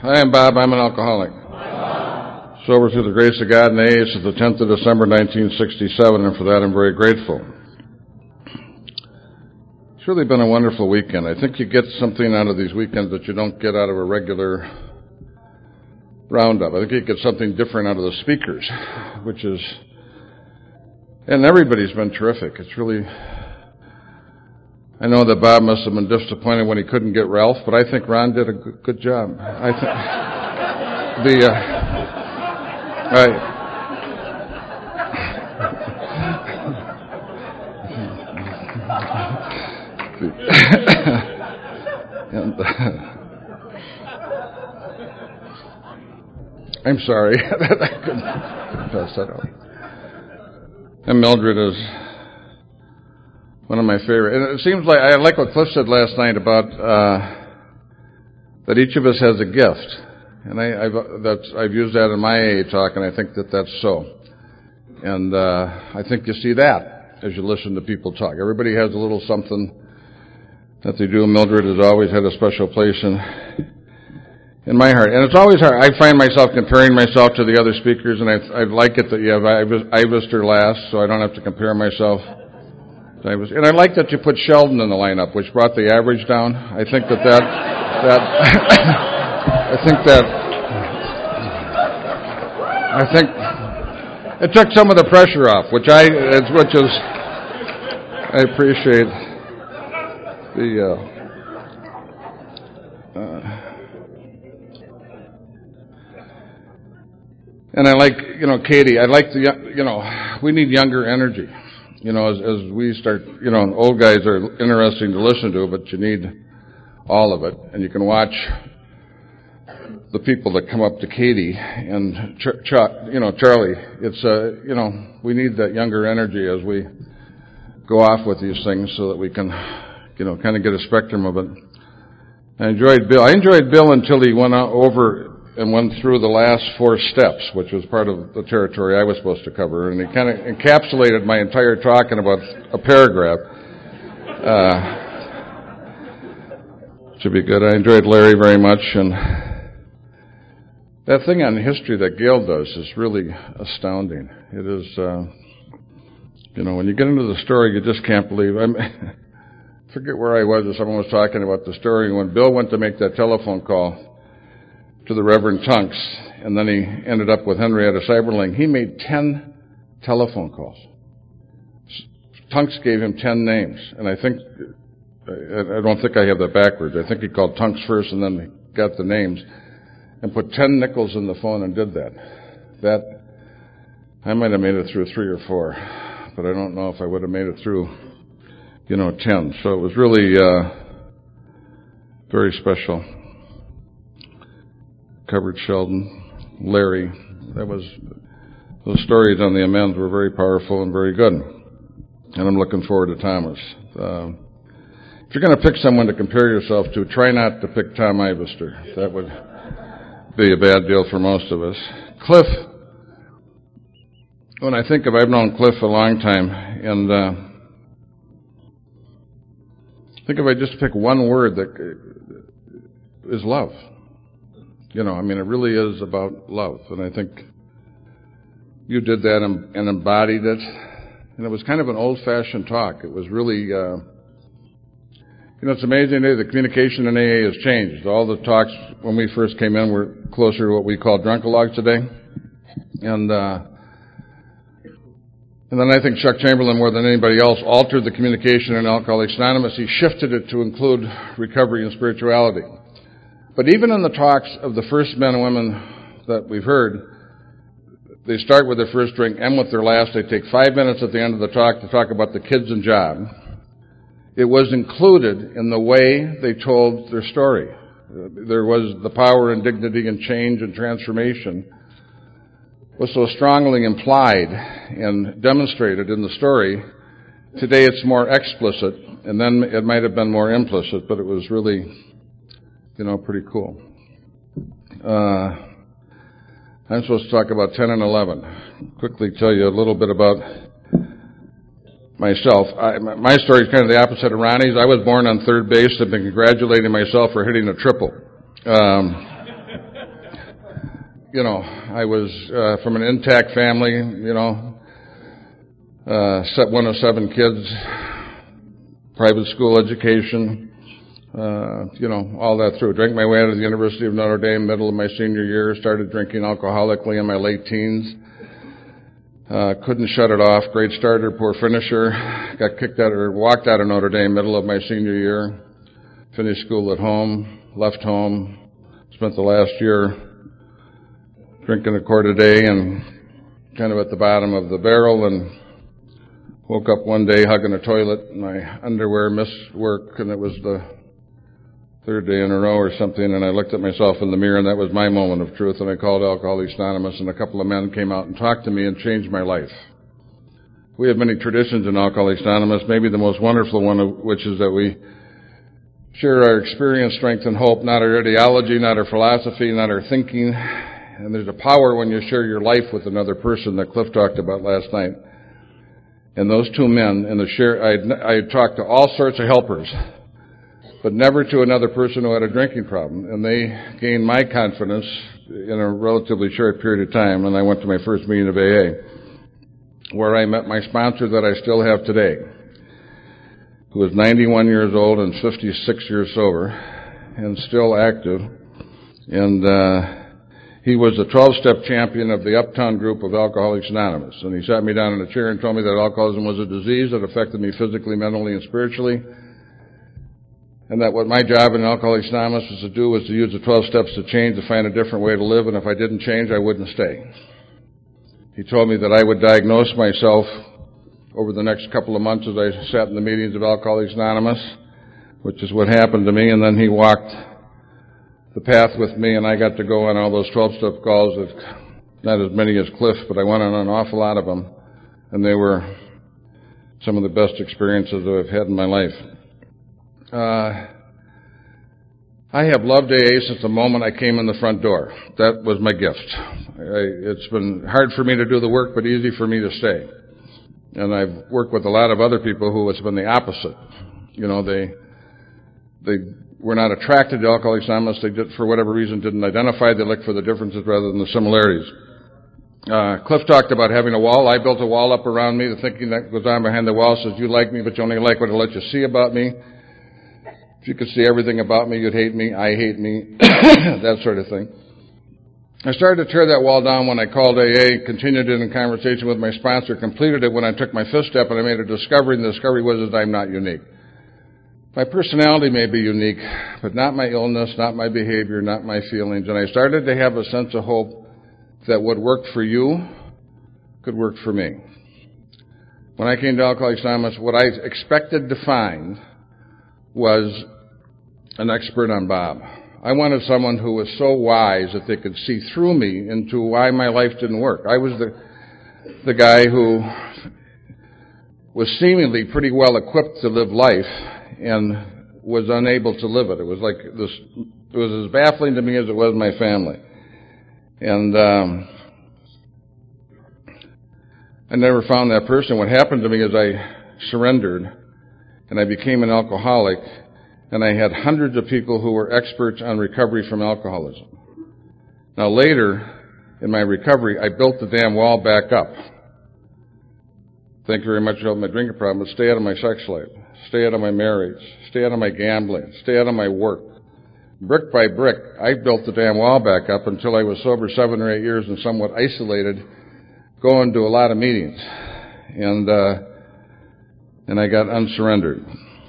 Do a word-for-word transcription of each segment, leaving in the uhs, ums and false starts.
Hi, I'm Bob. I'm an alcoholic. Sober through the grace of God and A A since the tenth of December, nineteen sixty-seven, and for that I'm very grateful. It's really been a wonderful weekend. I think you get something out of these weekends that you don't get out of a regular roundup. I think you get something different out of the speakers, which is, and everybody's been terrific. It's really, I know that Bob must have been disappointed when he couldn't get Ralph, but I think Ron did a good, good job. I think the, uh, I, and, uh, I'm sorry that I couldn't pass that out. And Mildred is one of my favorite. And it seems like, I like what Cliff said last night about uh, that each of us has a gift. And I, I've, that's, I've used that in my A A talk, and I think that that's so. And uh, I think you see that as you listen to people talk. Everybody has a little something that they do. Mildred has always had a special place in in my heart. And it's always hard. I find myself comparing myself to the other speakers, and I, I like it that you have Ivester last, so I don't have to compare myself to Ivester. And I like that you put Sheldon in the lineup, which brought the average down. I think that that, that I think that, I think it took some of the pressure off, which I, which is, I appreciate the, uh, uh, and I like, you know, Katie, I like the, you know, we need younger energy, you know, as, as we start, you know, old guys are interesting to listen to, but you need all of it, and you can watch the people that come up to Katie and Ch- Chuck, you know, Charlie. It's, uh, you know, we need that younger energy as we go off with these things so that we can, you know, kind of get a spectrum of it. I enjoyed Bill. I enjoyed Bill until he went over and went through the last four steps, which was part of the territory I was supposed to cover, and he kind of encapsulated my entire talk in about a paragraph. Uh, should be good. I enjoyed Larry very much, and that thing on history that Gail does is really astounding. It is, uh, you know, when you get into the story, you just can't believe. I forget where I was, or someone was talking about the story when Bill went to make that telephone call to the Reverend Tunks, and then he ended up with Henrietta Seiberling. He made ten telephone calls. Tunks gave him ten names, and I think, I don't think I have that backwards. I think he called Tunks first and then got the names, and put ten nickels in the phone and did that. That, I might have made it through three or four, but I don't know if I would have made it through, you know, ten. So it was really uh, very special. Covered Sheldon, Larry. That was, those stories on the amends were very powerful and very good. And I'm looking forward to Thomas. Uh, if you're going to pick someone to compare yourself to, try not to pick Tom Ivester. That would be a bad deal for most of us. Cliff, when I think of, I've known Cliff a long time, and uh, I think if I just pick one word that is love. You know, I mean, it really is about love, and I think you did that and, and embodied it, and it was kind of an old-fashioned talk. It was really, uh, you know, it's amazing today the communication in A A has changed. All the talks when we first came in were closer to what we call drunkalogs today, and uh, and then I think Chuck Chamberlain, more than anybody else, altered the communication in Alcoholics Anonymous. He shifted it to include recovery and spirituality. But even in the talks of the first men and women that we've heard, they start with their first drink, end with their last. They take five minutes at the end of the talk to talk about the kids and job. It was included in the way they told their story. There was the power and dignity and change and transformation was so strongly implied and demonstrated in the story. Today it's more explicit, and then it might have been more implicit, but it was really, you know, pretty cool. Uh, I'm supposed to talk about ten and eleven. Quickly tell you a little bit about myself. I, my story is kind of the opposite of Ronnie's. I was born on third base. I've been congratulating myself for hitting a triple. Um, you know, I was uh, from an intact family, you know, uh, one of seven kids, private school education, uh, you know, all that through. Drank my way out of the University of Notre Dame, middle of my senior year, started drinking alcoholically in my late teens. Uh, couldn't shut it off. Great starter, poor finisher. Got kicked out or walked out of Notre Dame middle of my senior year. Finished school at home, left home, spent the last year drinking a quart a day and kind of at the bottom of the barrel, and woke up one day hugging a toilet. My underwear missed work, and it was the third day in a row or something, and I looked at myself in the mirror, and that was my moment of truth, and I called Alcoholics Anonymous, and a couple of men came out and talked to me and changed my life. We have many traditions in Alcoholics Anonymous, maybe the most wonderful one of which is that we share our experience, strength, and hope, not our ideology, not our philosophy, not our thinking. And there's a power when you share your life with another person that Cliff talked about last night. And those two men, in the share, I I talked to all sorts of helpers, but never to another person who had a drinking problem. And they gained my confidence in a relatively short period of time. And I went to my first meeting of A A, where I met my sponsor that I still have today, who was ninety-one years old and fifty-six years sober, and still active. And uh, he was the twelve-step champion of the Uptown group of Alcoholics Anonymous. And he sat me down in a chair and told me that alcoholism was a disease that affected me physically, mentally, and spiritually, and that what my job in Alcoholics Anonymous was to do was to use the twelve steps to change, to find a different way to live, and if I didn't change, I wouldn't stay. He told me that I would diagnose myself over the next couple of months as I sat in the meetings of Alcoholics Anonymous, which is what happened to me, and then he walked the path with me, and I got to go on all those twelve-step calls, of, not as many as Cliff, but I went on an awful lot of them, and they were some of the best experiences that I've had in my life. Uh, I have loved A A since the moment I came in the front door. That was my gift. I, it's been hard for me to do the work, but easy for me to stay. And I've worked with a lot of other people who it's been the opposite. You know, they they were not attracted to Alcoholics Anonymous. They did, for whatever reason, didn't identify. They looked for the differences rather than the similarities. Uh, Cliff talked about having a wall. I built a wall up around me. The thinking that goes on behind the wall says, you like me, but you only like what I let you see about me. If you could see everything about me, you'd hate me. I hate me. That sort of thing. I started to tear that wall down when I called A A, continued it in conversation with my sponsor, completed it when I took my fifth step, and I made a discovery, and the discovery was that I'm not unique. My personality may be unique, but not my illness, not my behavior, not my feelings. And I started to have a sense of hope that what worked for you could work for me. When I came to Alcoholics Anonymous, what I expected to find was an expert on Bob. I wanted someone who was so wise that they could see through me into why my life didn't work. I was the the guy who was seemingly pretty well equipped to live life and was unable to live it. It was like this. It was as baffling to me as it was my family. And um, I never found that person. What happened to me is I surrendered, and I became an alcoholic. And I had hundreds of people who were experts on recovery from alcoholism. Now later, in my recovery, I built the damn wall back up. Thank you very much for helping my drinking problem, but stay out of my sex life, stay out of my marriage, stay out of my gambling, stay out of my work. Brick by brick, I built the damn wall back up until I was sober seven or eight years and somewhat isolated, going to a lot of meetings. And, uh, and I got unsurrendered.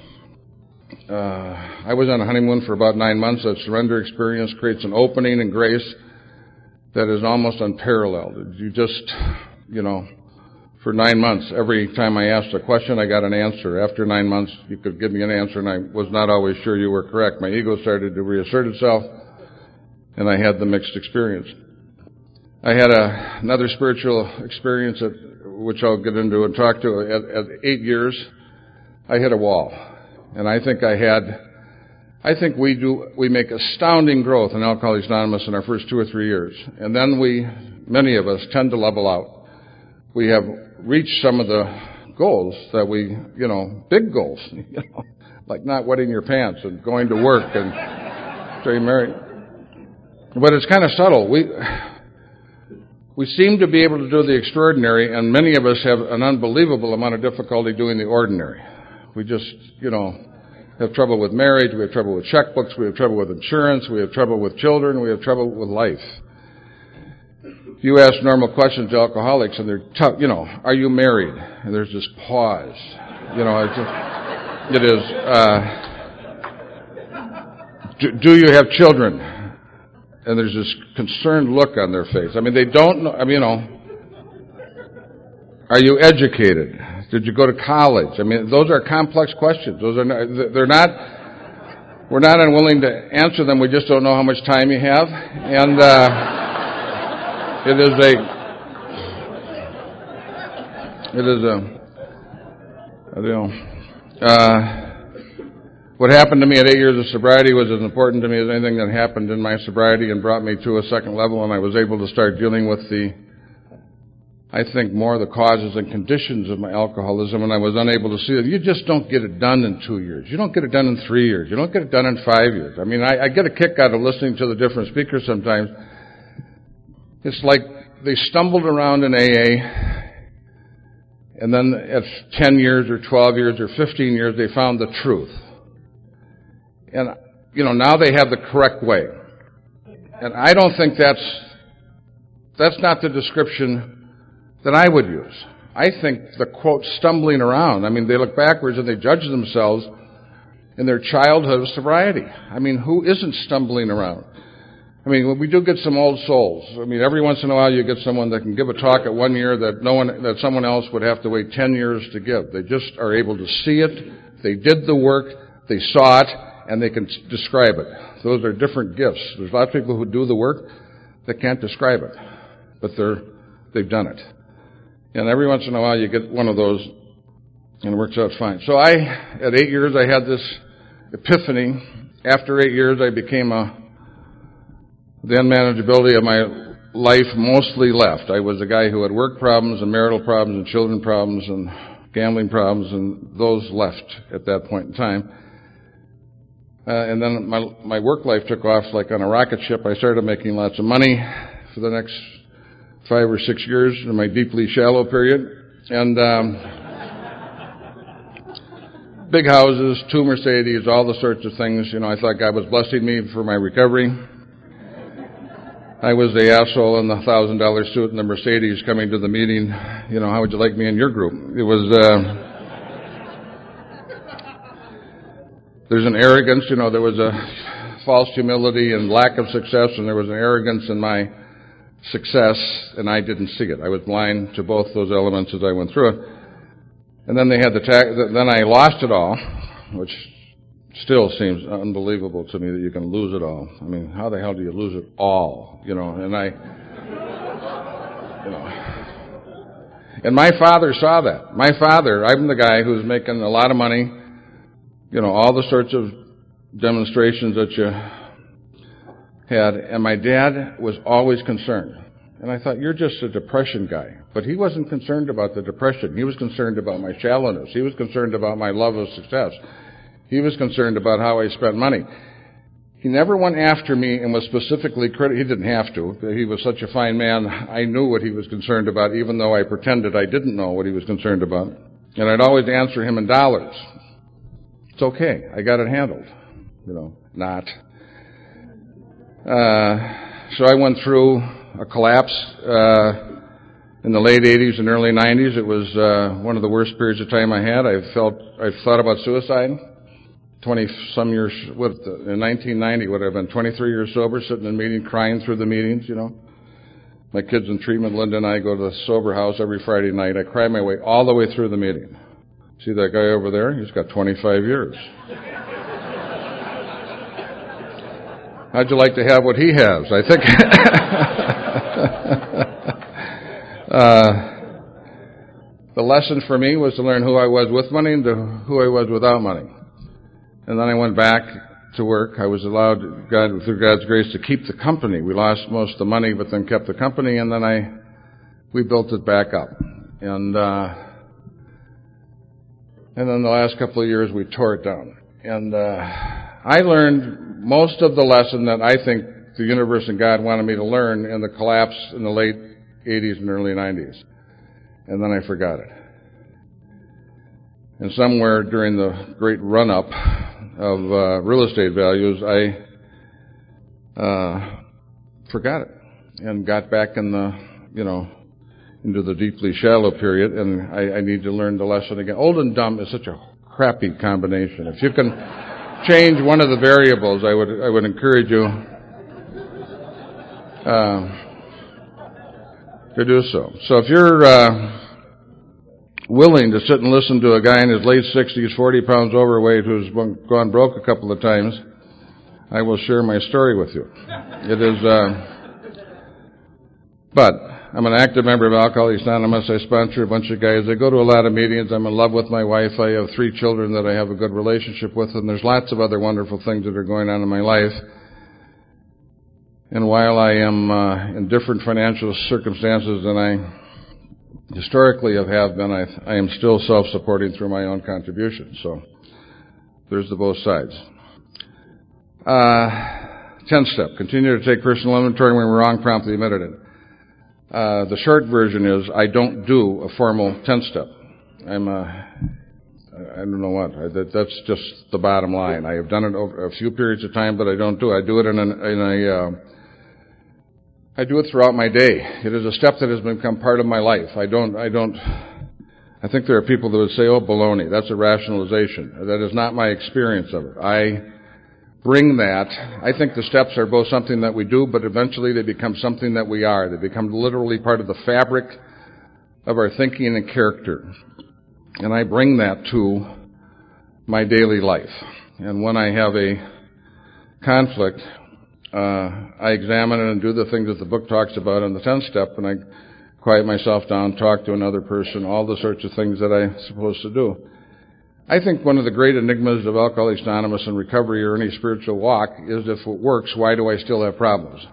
Uh, I was on a honeymoon for about nine months. That surrender experience creates an opening in grace that is almost unparalleled. You just, you know, for nine months, every time I asked a question, I got an answer. After nine months, you could give me an answer, and I was not always sure you were correct. My ego started to reassert itself, and I had the mixed experience. I had a, another spiritual experience, at, which I'll get into and talk to. At, at eight years, I hit a wall. And I think I had, I think we do, we make astounding growth in Alcoholics Anonymous in our first two or three years. And then we, many of us, tend to level out. We have reached some of the goals that we, you know, big goals, you know, like not wetting your pants and going to work and getting married. But it's kind of subtle. We, we seem to be able to do the extraordinary, and many of us have an unbelievable amount of difficulty doing the ordinary. We just, you know, have trouble with marriage, we have trouble with checkbooks, we have trouble with insurance, we have trouble with children, we have trouble with life. You ask normal questions to alcoholics, and they're tough. You know, are you married? And there's this pause. You know, it's a, it is. Uh, do, do you have children? And there's this concerned look on their face. I mean, they don't know. I mean, you know, are you educated? Did you go to college? I mean, those are complex questions. Those are not, they're not. We're not unwilling to answer them. We just don't know how much time you have, and. Uh, It is a, it is a, you know, uh, what happened to me at eight years of sobriety was as important to me as anything that happened in my sobriety and brought me to a second level, and I was able to start dealing with the, I think, more the causes and conditions of my alcoholism, and I was unable to see it. You just don't get it done in two years. You don't get it done in three years. You don't get it done in five years. I mean, I, I get a kick out of listening to the different speakers sometimes. It's like they stumbled around in A A, and then at ten years or twelve years or fifteen years, they found the truth. And, you know, now they have the correct way. And I don't think that's, that's not the description that I would use. I think the quote, stumbling around, I mean, they look backwards and they judge themselves in their childhood of sobriety. I mean, who isn't stumbling around? I mean, we do get some old souls. I mean, every once in a while you get someone that can give a talk at one year that no one, that someone else would have to wait ten years to give. They just are able to see it. They did the work. They saw it, and they can describe it. Those are different gifts. There's a lot of people who do the work that can't describe it, but they're, they've done it. And every once in a while you get one of those, and it works out fine. So I, at eight years, I had this epiphany. After eight years, I became a The unmanageability of my life mostly left. I was a guy who had work problems and marital problems and children problems and gambling problems, and those left at that point in time. Uh, and then my my work life took off like on a rocket ship. I started making lots of money for the next five or six years in my deeply shallow period. And um, big houses, two Mercedes, all the sorts of things. You know, I thought God was blessing me for my recovery. I was the asshole in the thousand dollar suit and the Mercedes coming to the meeting. You know, how would you like me in your group? It was, uh, there's an arrogance, you know, there was a false humility and lack of success, and there was an arrogance in my success, and I didn't see it. I was blind to both those elements as I went through it. And then they had the tax, then I lost it all, which still seems unbelievable to me that you can lose it all. I mean, how the hell do you lose it all? You know, and I, you know. And my father saw that. My father, I'm the guy who's making a lot of money, you know, all the sorts of demonstrations that you had. And my dad was always concerned. And I thought, you're just a depression guy. But he wasn't concerned about the depression. He was concerned about my shallowness. He was concerned about my love of success. He was concerned about how I spent money. He never went after me and was specifically critical. He didn't have to. He was such a fine man. I knew what he was concerned about, even though I pretended I didn't know what he was concerned about. And I'd always answer him in dollars. It's okay. I got it handled. You know, not. Uh, so I went through a collapse uh, in the late eighties and early nineties. It was uh, one of the worst periods of time I had. I felt, I thought about suicide. twenty-some years, what, in nineteen ninety, would have been twenty-three years sober, sitting in meetings, crying through the meetings, you know. My kids in treatment, Linda and I go to the sober house every Friday night. I cry my way all the way through the meeting. See that guy over there? He's got twenty-five years. How'd you like to have what he has? I think... uh, the lesson for me was to learn who I was with money and to who I was without money. And then I went back to work. I was allowed, God, through God's grace, to keep the company. We lost most of the money, but then kept the company, and then I, we built it back up. And, uh, and then the last couple of years we tore it down. And, uh, I learned most of the lesson that I think the universe and God wanted me to learn in the collapse in the late eighties and early nineties. And then I forgot it. And somewhere during the great run-up of uh, real estate values, I uh, forgot it and got back in the, you know, into the deeply shallow period, and I, I need to learn the lesson again. Old and dumb is such a crappy combination. If you can change one of the variables, I would I would encourage you uh, to do so. So if you're uh, willing to sit and listen to a guy in his late sixties, forty pounds overweight, who's gone broke a couple of times, I will share my story with you. It is, uh, but I'm an active member of Alcoholics Anonymous. I sponsor a bunch of guys. I go to a lot of meetings. I'm in love with my wife. I have three children that I have a good relationship with, and there's lots of other wonderful things that are going on in my life. And while I am uh, in different financial circumstances than I historically have, have been, I, I am still self-supporting through my own contributions. So there's the both sides. Uh, tenth step, continue to take personal inventory. When we're wrong, promptly admitted it. Uh, the short version is I don't do a formal tenth step. I'm a, I don't know what. I, that, that's just the bottom line. I have done it over a few periods of time, but I don't do it. I do it in a, in a uh, I do it throughout my day. It is a step that has become part of my life. I don't, I don't, I think there are people that would say, oh, baloney, that's a rationalization. That is not my experience of it. I bring that. I think the steps are both something that we do, but eventually they become something that we are. They become literally part of the fabric of our thinking and character. And I bring that to my daily life. And when I have a conflict, uh, I examine it and do the things that the book talks about in the tenth step, and I quiet myself down, talk to another person, all the sorts of things that I'm supposed to do. I think one of the great enigmas of Alcoholics Anonymous and recovery or any spiritual walk is if it works, why do I still have problems?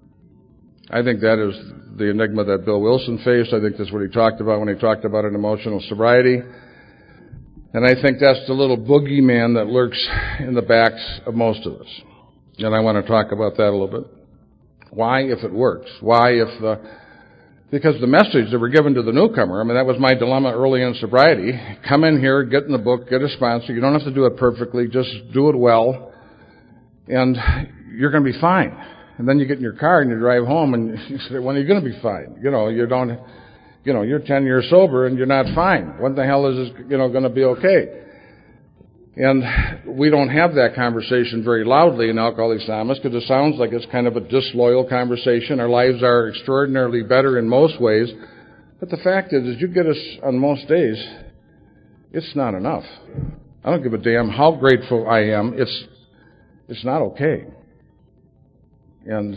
I think that is the enigma that Bill Wilson faced. I think that's what he talked about when he talked about an emotional sobriety. And I think that's the little boogeyman that lurks in the backs of most of us. And I want to talk about that a little bit. Why, if it works? Why, if the... Because the message that we're given to the newcomer, I mean, that was my dilemma early in sobriety. Come in here, get in the book, get a sponsor. You don't have to do it perfectly. Just do it well. And you're going to be fine. And then you get in your car and you drive home and you say, when are you going to be fine? You know, you don't, you know, you're ten years sober and you're not fine. What the hell is this, you know, going to be okay? And we don't have that conversation very loudly in Alcoholics Anonymous because it sounds like it's kind of a disloyal conversation. Our lives are extraordinarily better in most ways. But the fact is, is you get us on most days, it's not enough. I don't give a damn how grateful I am. It's, it's not okay. And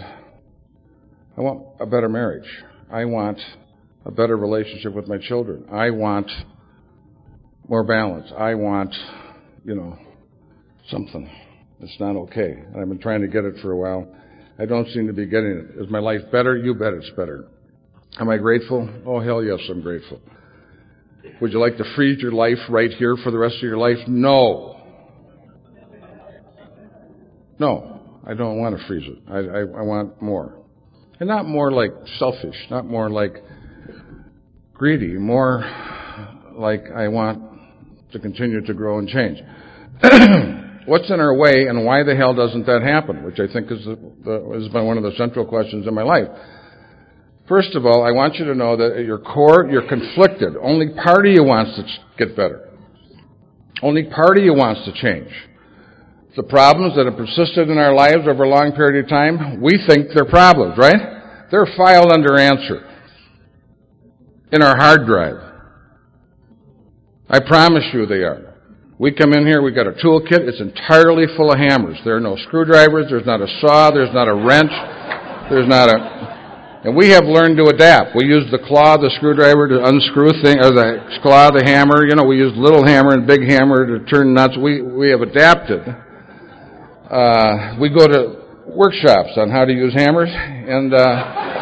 I want a better marriage. I want a better relationship with my children. I want more balance. I want... you know, something. It's not okay. And I've been trying to get it for a while. I don't seem to be getting it. Is my life better? You bet it's better. Am I grateful? Oh, hell yes, I'm grateful. Would you like to freeze your life right here for the rest of your life? No. No, I don't want to freeze it. I, I, I want more. And not more like selfish, not more like greedy, more like I want to continue to grow and change. What's in our way, and why the hell doesn't that happen? Which I think is the, the, has been one of the central questions in my life. First of all, I want you to know that at your core, you're conflicted. Only part of you wants to get better. Only part of you wants to change. The problems that have persisted in our lives over a long period of time, we think they're problems, right? They're filed under answer in our hard drive. I promise you they are. We come in here, we've got a toolkit, it's entirely full of hammers. There are no screwdrivers, there's not a saw, there's not a wrench, there's not a... And we have learned to adapt. We use the claw, the screwdriver to unscrew things, or the claw, the hammer, you know, we use little hammer and big hammer to turn nuts. We, we have adapted. Uh, we go to workshops on how to use hammers, and, uh,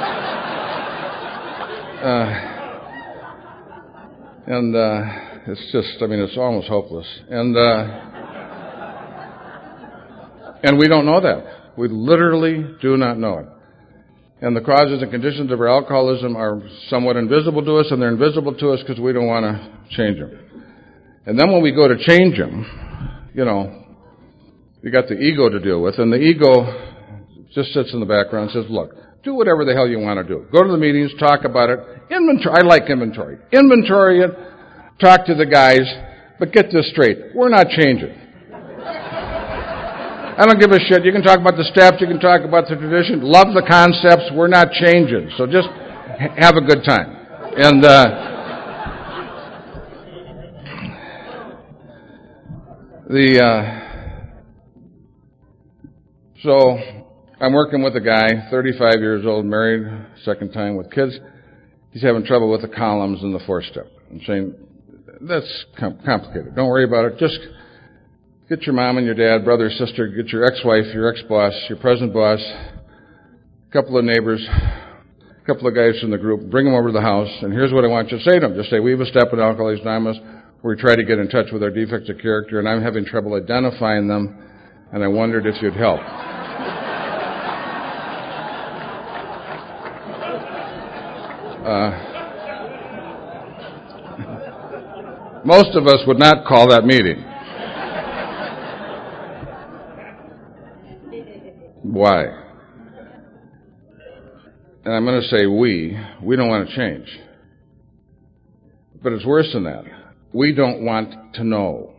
uh, and, uh, it's just, I mean, it's almost hopeless. And uh, and we don't know that. We literally do not know it. And the causes and conditions of our alcoholism are somewhat invisible to us, and they're invisible to us because we don't want to change them. And then when we go to change them, you know, you got the ego to deal with, and the ego just sits in the background and says, look, do whatever the hell you want to do. Go to the meetings, talk about it. Inventory. I like inventory. Inventory it, talk to the guys, but get this straight. We're not changing. I don't give a shit. You can talk about the steps. You can talk about the tradition. Love the concepts. We're not changing. So just have a good time. And uh, the uh, so I'm working with a guy, thirty-five years old, married, second time with kids. He's having trouble with the columns in the four-step. I'm saying, that's com- complicated. Don't worry about it. Just get your mom and your dad, brother, sister, get your ex-wife, your ex-boss, your present boss, a couple of neighbors, a couple of guys from the group, bring them over to the house, and here's what I want you to say to them. Just say, we have a step in Alcoholics Anonymous where we try to get in touch with our defects of character, and I'm having trouble identifying them, and I wondered if you'd help. Uh, most of us would not call that meeting. Why? And I'm going to say we. We don't want to change. But it's worse than that. We don't want to know.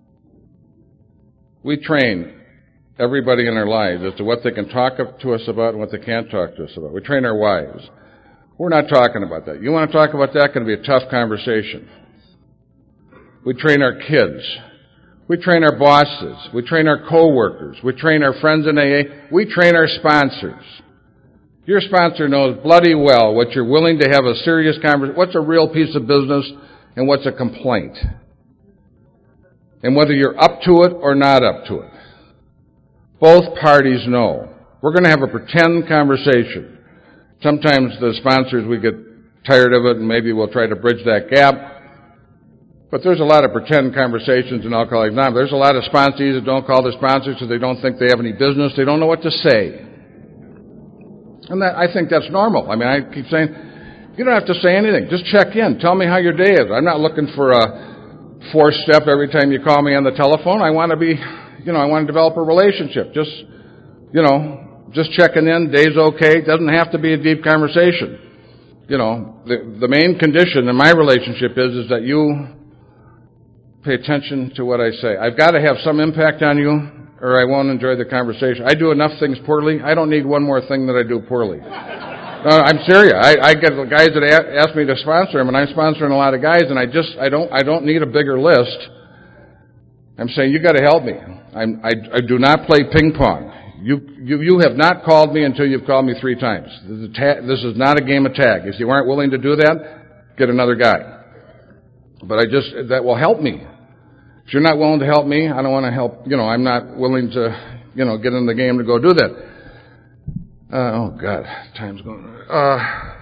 We train everybody in our lives as to what they can talk to us about and what they can't talk to us about. We train our wives. We're not talking about that. You want to talk about that? It's going to be a tough conversation. We train our kids. We train our bosses. We train our coworkers. We train our friends in A A. We train our sponsors. Your sponsor knows bloody well what you're willing to have a serious conversation, what's a real piece of business, and what's a complaint. And whether you're up to it or not up to it. Both parties know. We're going to have a pretend conversation. Sometimes the sponsors, we get tired of it, and maybe we'll try to bridge that gap. But there's a lot of pretend conversations in Alcoholics Anonymous. There's a lot of sponsees that don't call their sponsors because they don't think they have any business. They don't know what to say. And that, I think that's normal. I mean, I keep saying, you don't have to say anything. Just check in. Tell me how your day is. I'm not looking for a four-step every time you call me on the telephone. I want to be, you know, I want to develop a relationship. Just, you know, just checking in. Day's okay. It doesn't have to be a deep conversation. You know, the, the main condition in my relationship is, is that you pay attention to what I say. I've got to have some impact on you, or I won't enjoy the conversation. I do enough things poorly. I don't need one more thing that I do poorly. No, I'm serious. I, I get guys that a- ask me to sponsor them, and I'm sponsoring a lot of guys, and I just I don't I don't need a bigger list. I'm saying you got to help me. I'm, I I do not play ping pong. You you you have not called me until you've called me three times. This is, ta- this is not a game of tag. If you aren't willing to do that, get another guy. But I just that will help me. If you're not willing to help me, I don't want to help, you know, I'm not willing to, you know, get in the game to go do that. Uh, oh, God, time's going. Uh,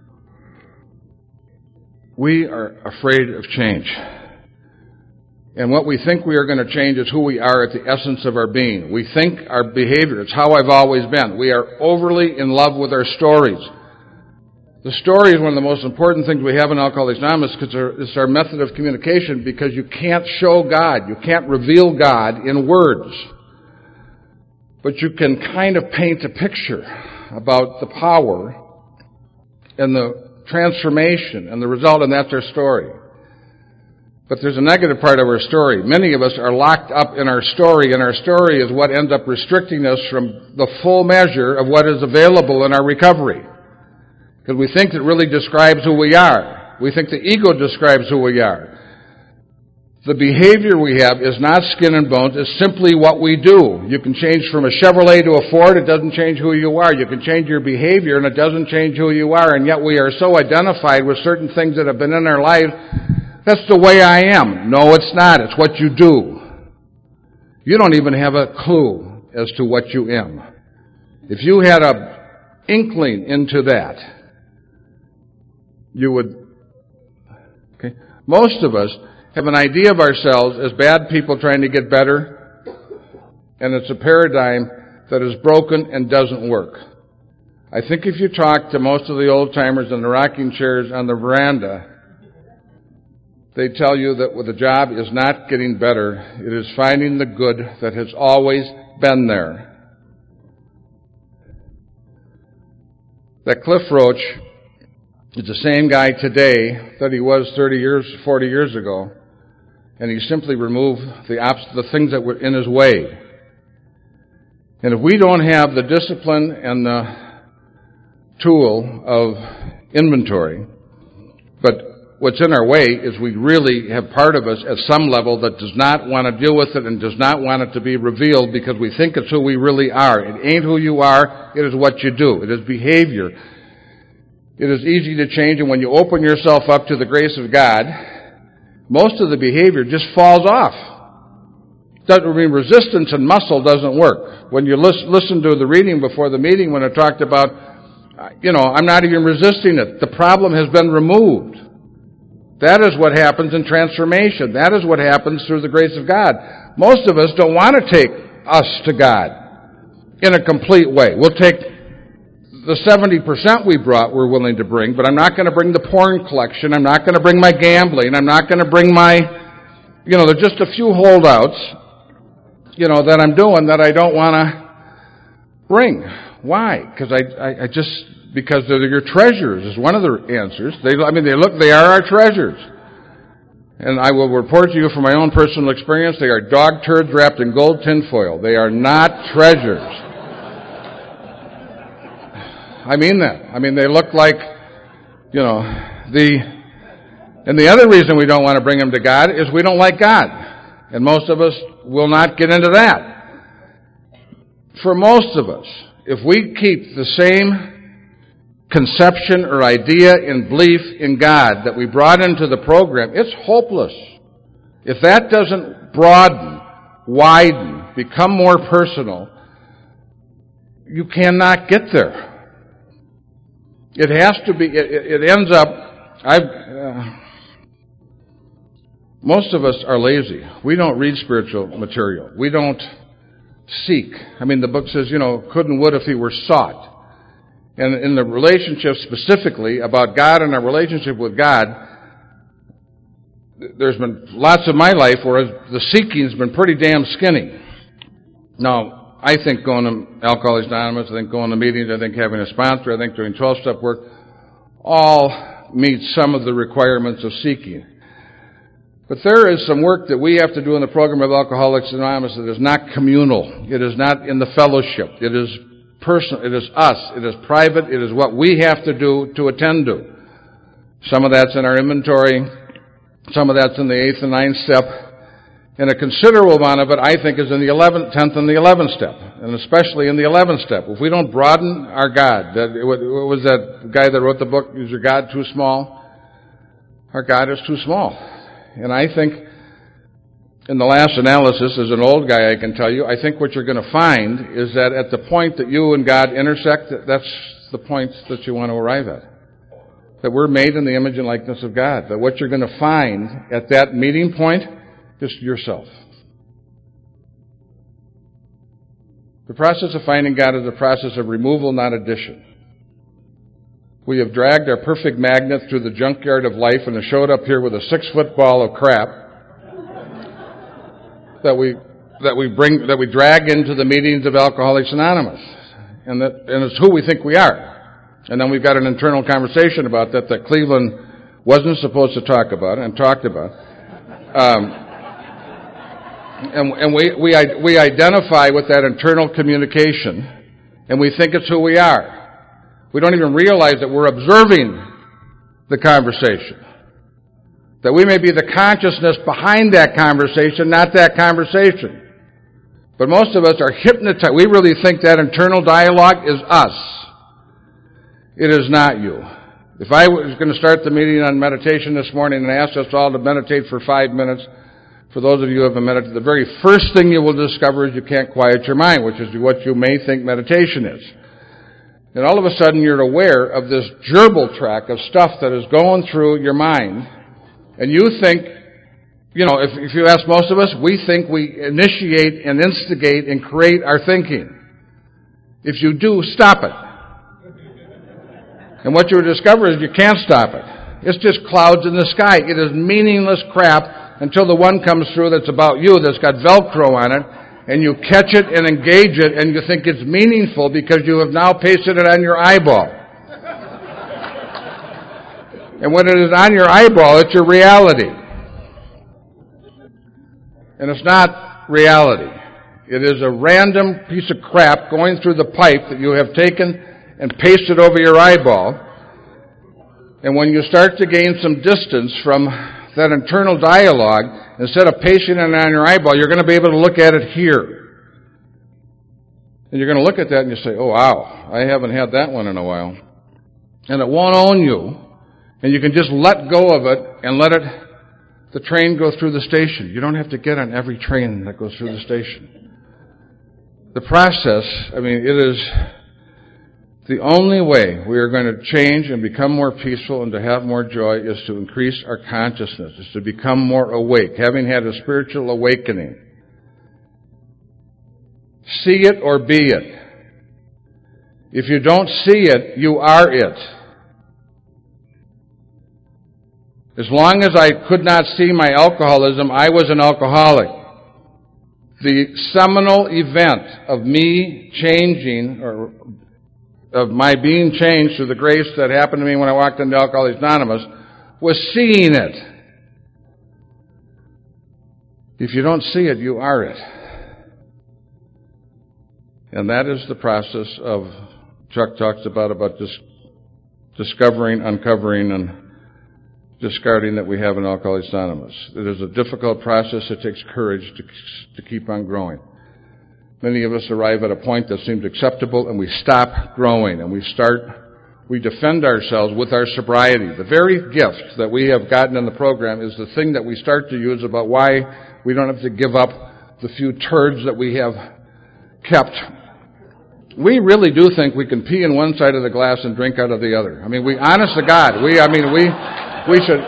we are afraid of change. And what we think we are going to change is who we are at the essence of our being. We think our behavior, it's how I've always been. We are overly in love with our stories. The story is one of the most important things we have in Alcoholics Anonymous because it's our method of communication, because you can't show God. You can't reveal God in words. But you can kind of paint a picture about the power and the transformation and the result, and that's our story. But there's a negative part of our story. Many of us are locked up in our story, and our story is what ends up restricting us from the full measure of what is available in our recovery. Because we think it really describes who we are. We think the ego describes who we are. The behavior we have is not skin and bones. It's simply what we do. You can change from a Chevrolet to a Ford. It doesn't change who you are. You can change your behavior, and it doesn't change who you are. And yet we are so identified with certain things that have been in our life. That's the way I am. No, it's not. It's what you do. You don't even have a clue as to what you am. If you had a inkling into that, you would, okay? Most of us have an idea of ourselves as bad people trying to get better, and it's a paradigm that is broken and doesn't work. I think if you talk to most of the old-timers in the rocking chairs on the veranda, they tell you that the job is not getting better. It is finding the good that has always been there. That Cliff Roach is the same guy today that he was thirty years, forty years ago, and he simply removed the, obst- the things that were in his way. And if we don't have the discipline and the tool of inventory, but what's in our way is we really have part of us at some level that does not want to deal with it and does not want it to be revealed because we think it's who we really are. It ain't who you are, it is what you do. It is behavior. It is easy to change, and when you open yourself up to the grace of God, most of the behavior just falls off. Doesn't mean resistance and muscle doesn't work. When you listen, listen to the reading before the meeting when it talked about, you know, I'm not even resisting it. The problem has been removed. That is what happens in transformation. That is what happens through the grace of God. Most of us don't want to take us to God in a complete way. We'll take the seventy percent we brought we're willing to bring, but I'm not going to bring the porn collection. I'm not going to bring my gambling. I'm not going to bring my, you know, there's just a few holdouts, you know, that I'm doing that I don't want to bring. Why? Because I, I, I just, because they're your treasures is one of the answers. They, I mean, they look, they are our treasures. And I will report to you from my own personal experience, they are dog turds wrapped in gold tinfoil. They are not treasures. I mean that. I mean, they look like, you know, the, and the other reason we don't want to bring them to God is we don't like God. And most of us will not get into that. For most of us, if we keep the same conception or idea and belief in God that we brought into the program, it's hopeless. If that doesn't broaden, widen, become more personal, you cannot get there. It has to be, it, it ends up, I've, uh, most of us are lazy. We don't read spiritual material. We don't seek. I mean, the book says, you know, could and would if he were sought. And in the relationship specifically about God and our relationship with God, there's been lots of my life where the seeking's been pretty damn skinny. Now, I think going to Alcoholics Anonymous, I think going to meetings, I think having a sponsor, I think doing twelve-step work, all meet some of the requirements of seeking. But there is some work that we have to do in the program of Alcoholics Anonymous that is not communal. It is not in the fellowship. It is personal. It is us. It is private. It is what we have to do to attend to. Some of that's in our inventory. Some of that's in the eighth and ninth step. And a considerable amount of it, I think, is in the eleventh, tenth, and the eleventh step. And especially in the eleventh step. If we don't broaden our God, that, what was that guy that wrote the book, Is Your God Too Small? Our God is too small. And I think, in the last analysis, as an old guy, I can tell you, I think what you're going to find is that at the point that you and God intersect, that's the point that you want to arrive at. That we're made in the image and likeness of God. That what you're going to find at that meeting point is yourself. The process of finding God is a process of removal, not addition. We have dragged our perfect magnet through the junkyard of life and have showed up here with a six-foot ball of crap that we that we bring that we drag into the meetings of Alcoholics Anonymous, and that and it's who we think we are. And then we've got an internal conversation about that that Cleveland wasn't supposed to talk about and talked about. Um, and and we we we identify with that internal communication, and we think it's who we are. We don't even realize that we're observing the conversation. That we may be the consciousness behind that conversation, not that conversation. But most of us are hypnotized. We really think that internal dialogue is us. It is not you. If I was going to start the meeting on meditation this morning and ask us all to meditate for five minutes, for those of you who haven't meditated, the very first thing you will discover is you can't quiet your mind, which is what you may think meditation is. And all of a sudden you're aware of this gerbil track of stuff that is going through your mind, and you think, you know, if, if you ask most of us, we think we initiate and instigate and create our thinking. If you do, stop it. And what you discover is you can't stop it. It's just clouds in the sky. It is meaningless crap until the one comes through that's about you, that's got Velcro on it, and you catch it and engage it, and you think it's meaningful because you have now pasted it on your eyeball. And when it is on your eyeball, it's your reality. And it's not reality. It is a random piece of crap going through the pipe that you have taken and pasted over your eyeball. And when you start to gain some distance from that internal dialogue, instead of pasting it on your eyeball, you're going to be able to look at it here. And you're going to look at that and you say, oh, wow, I haven't had that one in a while. And it won't own you. And you can just let go of it and let it, the train go through the station. You don't have to get on every train that goes through the station. The process, I mean, it is the only way we are going to change and become more peaceful and to have more joy is to increase our consciousness, is to become more awake, having had a spiritual awakening. See it or be it. If you don't see it, you are it. As long as I could not see my alcoholism, I was an alcoholic. The seminal event of me changing, or of my being changed through the grace that happened to me when I walked into Alcoholics Anonymous, was seeing it. If you don't see it, you are it. And that is the process of, Chuck talks about, about dis- discovering, uncovering, and discarding that we have in Alcoholics Anonymous. It is a difficult process. It takes courage to, to keep on growing. Many of us arrive at a point that seems acceptable and we stop growing and we start, we defend ourselves with our sobriety. The very gift that we have gotten in the program is the thing that we start to use about why we don't have to give up the few turds that we have kept. We really do think we can pee in one side of the glass and drink out of the other. I mean, we, honest to God, we, I mean, we, we should,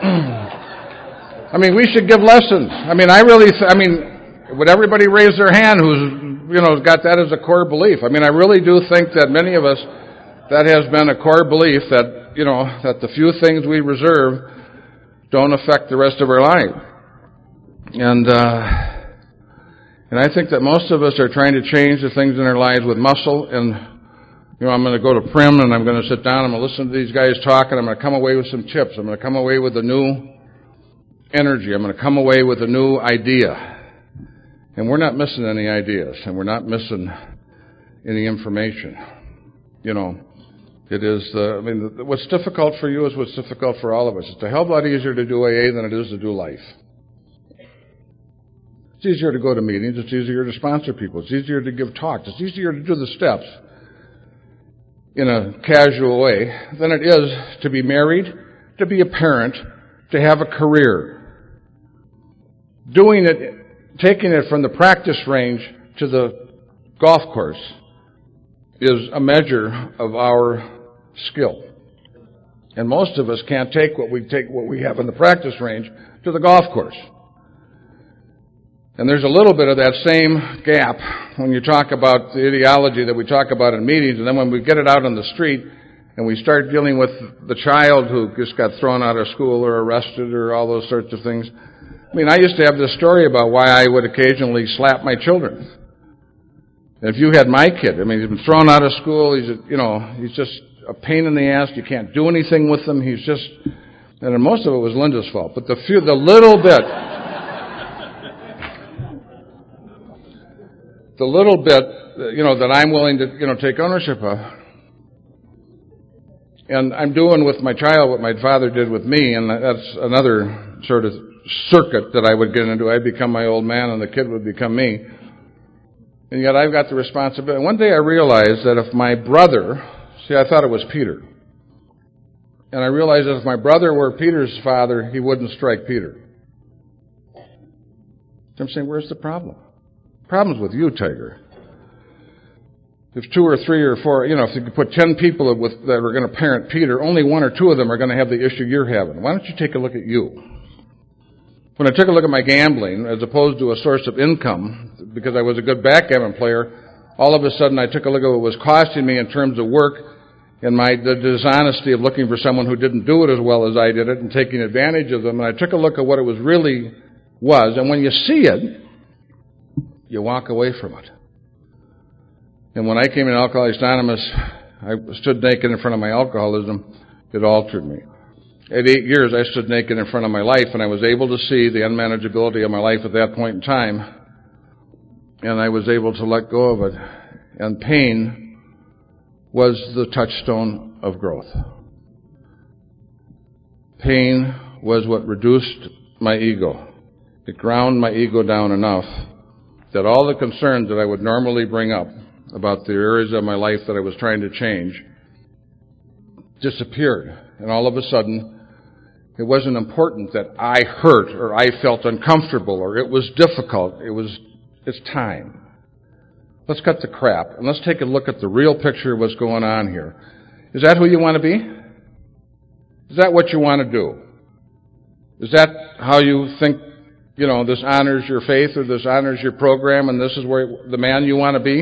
I mean, we should give lessons. I mean, I really, th- I mean, would everybody raise their hand who's, you know, got that as a core belief? I mean, I really do think that many of us, that has been a core belief that, you know, that the few things we reserve don't affect the rest of our life. And, uh, and I think that most of us are trying to change the things in our lives with muscle. And, you know, I'm going to go to Prim and I'm going to sit down, I'm going to listen to these guys talk, and I'm going to come away with some tips. I'm going to come away with a new energy. I'm going to come away with a new idea. And we're not missing any ideas, and we're not missing any information. You know, it is, uh, I mean, the, what's difficult for you is what's difficult for all of us. It's a hell of a lot easier to do A A than it is to do life. It's easier to go to meetings. It's easier to sponsor people. It's easier to give talks. It's easier to do the steps in a casual way than it is to be married, to be a parent, to have a career. Doing it, taking it from the practice range to the golf course is a measure of our skill. And most of us can't take what we take what we have in the practice range to the golf course. And there's a little bit of that same gap when you talk about the ideology that we talk about in meetings, and then when we get it out on the street and we start dealing with the child who just got thrown out of school or arrested or all those sorts of things. I mean, I used to have this story about why I would occasionally slap my children. And if you had my kid, I mean, he's been thrown out of school, he's, you know, he's just a pain in the ass, you can't do anything with him, he's just, and most of it was Linda's fault, but the few, the little bit, the little bit, you know, that I'm willing to, you know, take ownership of, and I'm doing with my child what my father did with me, and that's another sort of circuit that I would get into. I'd become my old man and the kid would become me. And yet I've got the responsibility. And one day I realized that if my brother, see, I thought it was Peter. And I realized that if my brother were Peter's father, he wouldn't strike Peter. I'm saying, where's the problem? The problem's with you, Tiger. If two or three or four, you know, if you could put ten people with, that are going to parent Peter, only one or two of them are going to have the issue you're having. Why don't you take a look at you? When I took a look at my gambling, as opposed to a source of income, because I was a good backgammon player, all of a sudden I took a look at what it was costing me in terms of work and my the dishonesty of looking for someone who didn't do it as well as I did it and taking advantage of them. And I took a look at what it was really was, and when you see it, you walk away from it. And when I came in Alcoholics Anonymous, I stood naked in front of my alcoholism. It altered me. At eight years, I stood naked in front of my life, and I was able to see the unmanageability of my life at that point in time, and I was able to let go of it. And pain was the touchstone of growth. Pain was what reduced my ego. It ground my ego down enough that all the concerns that I would normally bring up about the areas of my life that I was trying to change disappeared. And all of a sudden, it wasn't important that I hurt or I felt uncomfortable or it was difficult. It was, it's time. Let's cut the crap and let's take a look at the real picture of what's going on here. Is that who you want to be? Is that what you want to do? Is that how you think, you know, this honors your faith or this honors your program and this is where the man you want to be?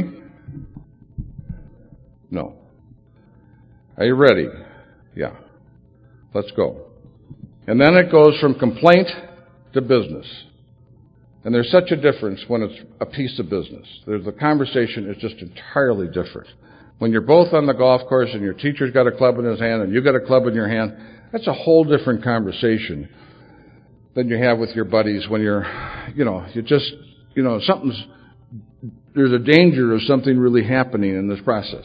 No. Are you ready? Yeah. Let's go. And then it goes from complaint to business. And there's such a difference when it's a piece of business. There's the conversation is just entirely different. When you're both on the golf course and your teacher's got a club in his hand and you got a club in your hand, that's a whole different conversation than you have with your buddies when you're, you know, you just, you know, something's, there's a danger of something really happening in this process.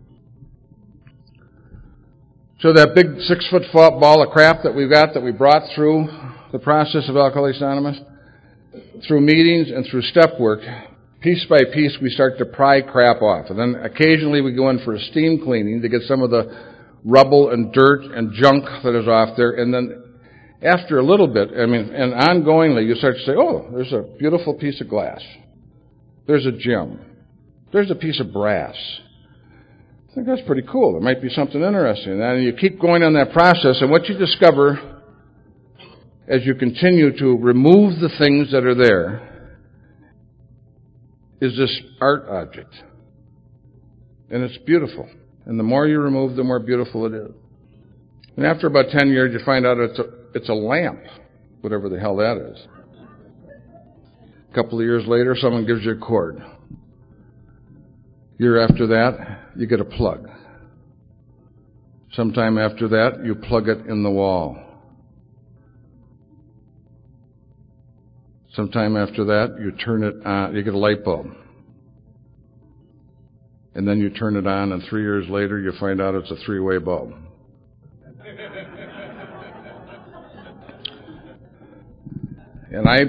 So that big six-foot ball of crap that we've got that we brought through the process of Alcoholics Anonymous, through meetings and through step work, piece by piece we start to pry crap off. And then occasionally we go in for a steam cleaning to get some of the rubble and dirt and junk that is off there. And then after a little bit, I mean, and ongoingly, you start to say, oh, there's a beautiful piece of glass. There's a gem. There's a piece of brass. I think that's pretty cool. There might be something interesting. And you keep going on that process, and what you discover as you continue to remove the things that are there is this art object. And it's beautiful. And the more you remove, the more beautiful it is. And after about ten years, you find out it's a, it's a lamp, whatever the hell that is. A couple of years later, someone gives you a cord. Year after that, you get a plug. Sometime after that, you plug it in the wall. Sometime after that, you turn it on, you get a light bulb. And then you turn it on, and three years later, you find out it's a three-way bulb. And I,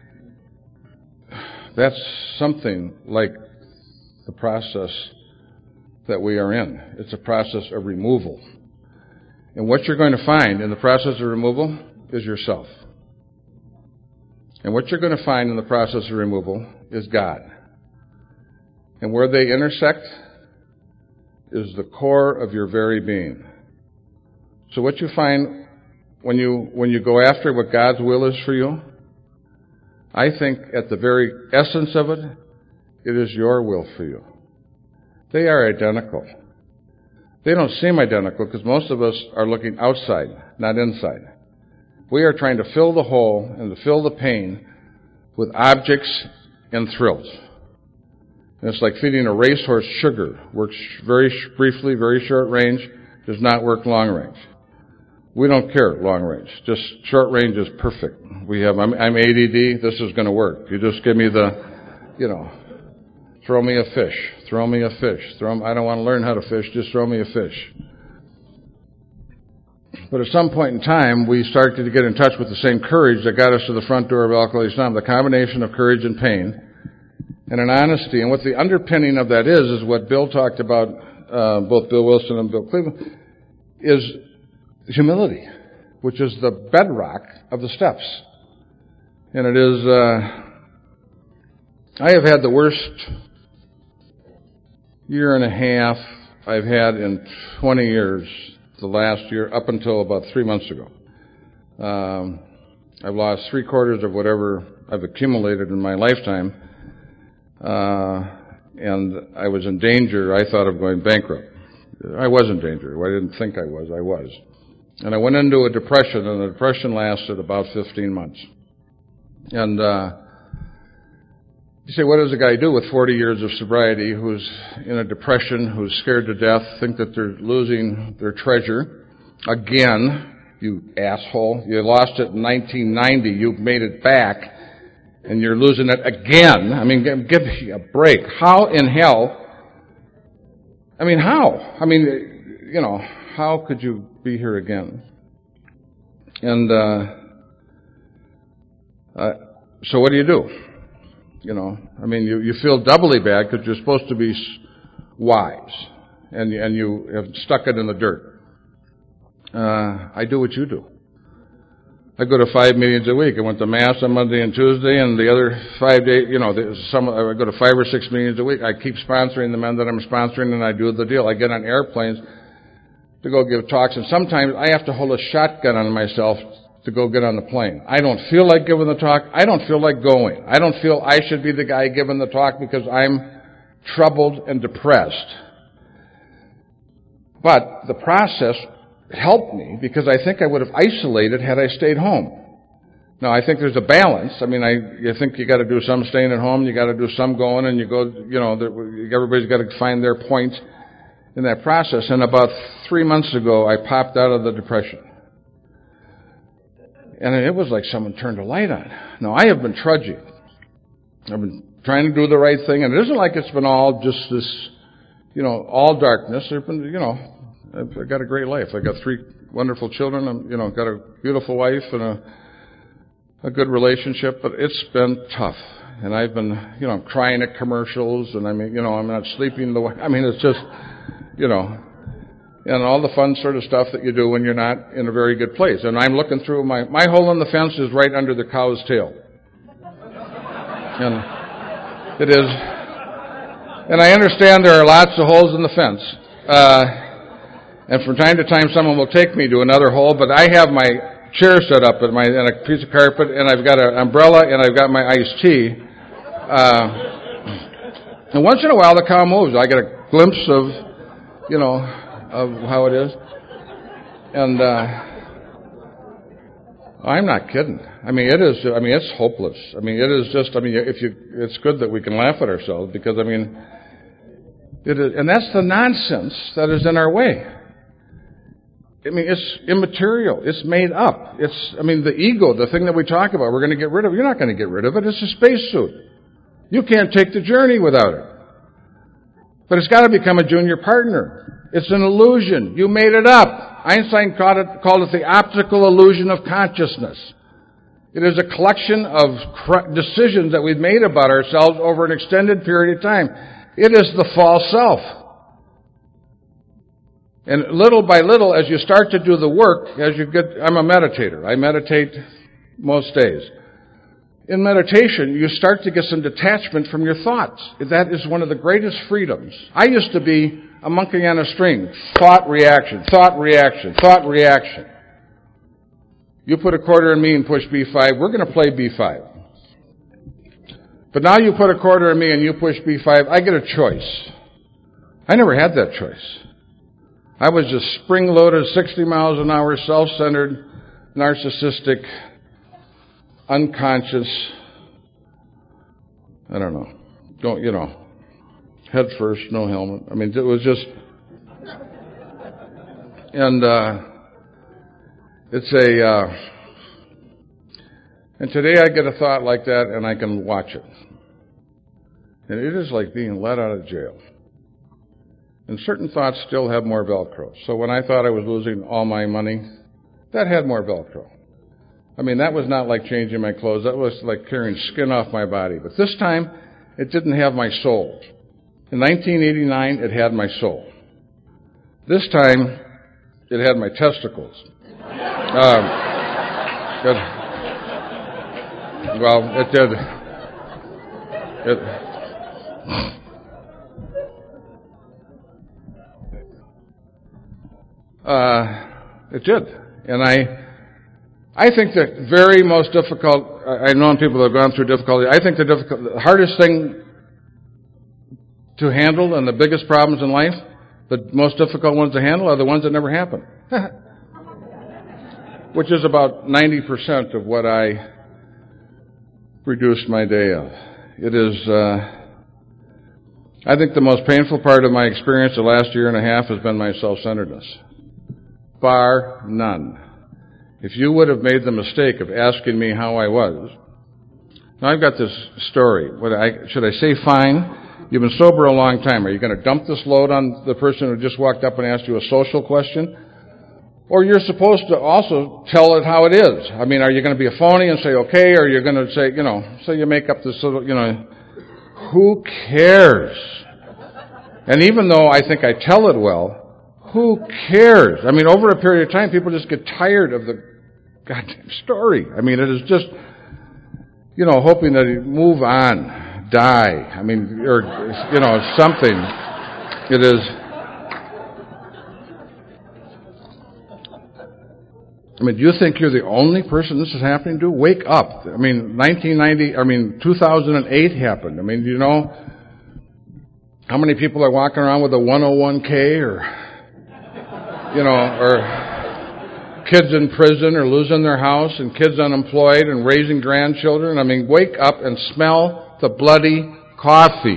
that's something like the process that we are in. It's a process of removal. And what you're going to find in the process of removal is yourself. And what you're going to find in the process of removal is God. And where they intersect is the core of your very being. So what you find when you when you go after what God's will is for you, I think at the very essence of it, it is your will for you. They are identical. They don't seem identical because most of us are looking outside, not inside. We are trying to fill the hole and to fill the pain with objects and thrills. And it's like feeding a racehorse sugar. Works very briefly, very short range, does not work long range. We don't care long range. Just short range is perfect. We have, I'm, I'm A D D, this is going to work. You just give me the, you know, throw me a fish, throw me a fish. Throw me, I don't want to learn how to fish, just throw me a fish. But at some point in time, we started to get in touch with the same courage that got us to the front door of Alcoholics Anonymous, the combination of courage and pain, and an honesty. And what the underpinning of that is, is what Bill talked about, uh, both Bill Wilson and Bill Cleveland, is humility, which is the bedrock of the steps. And it is, uh, I have had the worst year and a half I've had in twenty years, the last year, up until about three months ago. Um, I've lost three quarters of whatever I've accumulated in my lifetime, uh, and I was in danger, I thought, of going bankrupt. I was in danger. I didn't think I was. I was. And I went into a depression, and the depression lasted about fifteen months. And uh, you say, what does a guy do with forty years of sobriety who's in a depression, who's scared to death, think that they're losing their treasure? Again, you asshole. You lost it in nineteen ninety. You made it back, and you're losing it again. I mean, give, give me a break. How in hell... I mean, how? I mean, you know, how could you be here again? And uh, uh, so what do you do? You know, I mean, you, you feel doubly bad because you're supposed to be wise, and, and you have stuck it in the dirt. Uh, I do what you do. I go to five meetings a week. I went to Mass on Monday and Tuesday, and the other five days, you know, some, I go to five or six meetings a week. I keep sponsoring the men that I'm sponsoring, and I do the deal. I get on airplanes to go give talks, and sometimes I have to hold a shotgun on myself to go get on the plane. I don't feel like giving the talk. I don't feel like going. I don't feel I should be the guy giving the talk because I'm troubled and depressed. But the process helped me because I think I would have isolated had I stayed home. Now, I think there's a balance. I mean, I you think you got to do some staying at home, you got to do some going, and you go, you know, everybody's got to find their point in that process. And about three months ago, I popped out of the depression. And it was like someone turned a light on. Now, I have been trudging. I've been trying to do the right thing, and it isn't like it's been all just this, you know, all darkness. There's been, you know, I've got a great life. I've got three wonderful children. I'm, you know, got a beautiful wife and a, a good relationship, but it's been tough. And I've been, you know, I'm crying at commercials, and I mean, you know, I'm not sleeping the way, I mean, it's just, you know, and all the fun sort of stuff that you do when you're not in a very good place. And I'm looking through my, my hole in the fence is right under the cow's tail. And it is, and I understand there are lots of holes in the fence. Uh, And from time to time, someone will take me to another hole, but I have my chair set up and, my, and a piece of carpet, and I've got an umbrella, and I've got my iced tea. Uh, and once in a while, the cow moves. I get a glimpse of, you know, of how it is. And uh, I'm not kidding. I mean, it is. I mean, it's hopeless. I mean, it is just. I mean, if you, it's good that we can laugh at ourselves because I mean, it is, and that's the nonsense that is in our way. I mean, it's immaterial. It's made up. It's, I mean, the ego, the thing that we talk about, we're going to get rid of. You're not going to get rid of it. It's a spacesuit. You can't take the journey without it. But it's got to become a junior partner. It's an illusion. You made it up. Einstein called it, called it the optical illusion of consciousness. It is a collection of decisions that we've made about ourselves over an extended period of time. It is the false self. And little by little, as you start to do the work, as you get, I'm a meditator. I meditate most days. In meditation, you start to get some detachment from your thoughts. That is one of the greatest freedoms. I used to be a monkey on a string. Thought, reaction, thought, reaction, thought, reaction. You put a quarter in me and push B five, we're going to play B five. But now you put a quarter in me and you push B five, I get a choice. I never had that choice. I was just spring-loaded, sixty miles an hour, self-centered, narcissistic, unconscious, I don't know, don't, you know, head first, no helmet. I mean, it was just, and uh, it's a, uh, and today I get a thought like that and I can watch it. And it is like being let out of jail. And certain thoughts still have more Velcro. So when I thought I was losing all my money, that had more Velcro. I mean, that was not like changing my clothes. That was like tearing skin off my body. But this time, it didn't have my soul. In nineteen eighty-nine, it had my soul. This time, it had my testicles. Um, it, well, it did. It, Uh, it did. And I I think the very most difficult, I've known people that have gone through difficulty, I think the, difficult, the hardest thing to handle and the biggest problems in life The most difficult ones to handle are the ones that never happen. Which is about ninety percent of what I reduced my day of. It is, uh, I think the most painful part of my experience the last year and a half has been my self-centeredness. Bar none. If you would have made the mistake of asking me how I was, now I've got this story. What I, should I say fine? You've been sober a long time. Are you going to dump this load on the person who just walked up and asked you a social question? Or you're supposed to also tell it how it is. I mean, are you going to be a phony and say, okay, or you're going to say, you know, so you make up this little, you know, who cares? And even though I think I tell it well, who cares? I mean, over a period of time, people just get tired of the goddamn story. I mean, it is just, you know, hoping that you move on, die. I mean, or, you know, something. It is... I mean, do you think you're the only person this is happening to? Wake up. I mean, nineteen ninety, I mean, two thousand eight happened. I mean, do you know how many people are walking around with a one oh one k or, you know, or kids in prison or losing their house and kids unemployed and raising grandchildren? I mean, wake up and smell the bloody coffee.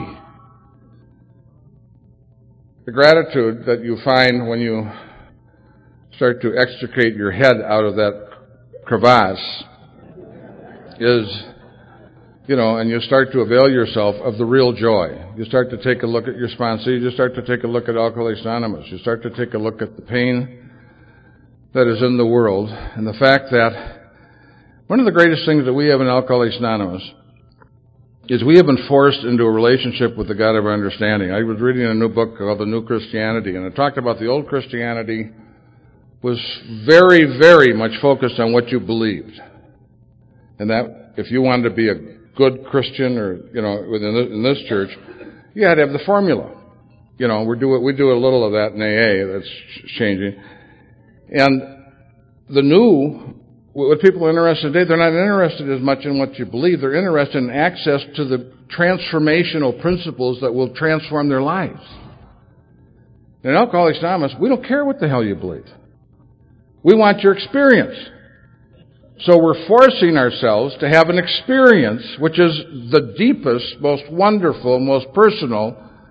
The gratitude that you find when you start to extricate your head out of that crevasse is, you know, and you start to avail yourself of the real joy. You start to take a look at your sponsor. You start to take a look at Alcoholics Anonymous. You start to take a look at the pain that is in the world and the fact that one of the greatest things that we have in Alcoholics Anonymous is we have been forced into a relationship with the God of our understanding. I was reading a new book called The New Christianity, and it talked about the old Christianity was very, very much focused on what you believed. And that if you wanted to be a good Christian or, you know, within this, in this church, you had to have the formula. You know, we do, we do a little of that in A A that's changing. And the new, what people are interested in today, they're not interested as much in what you believe. They're interested in access to the transformational principles that will transform their lives. In Alcoholics Anonymous, we don't care what the hell you believe. We want your experience. So we're forcing ourselves to have an experience which is the deepest, most wonderful, most personal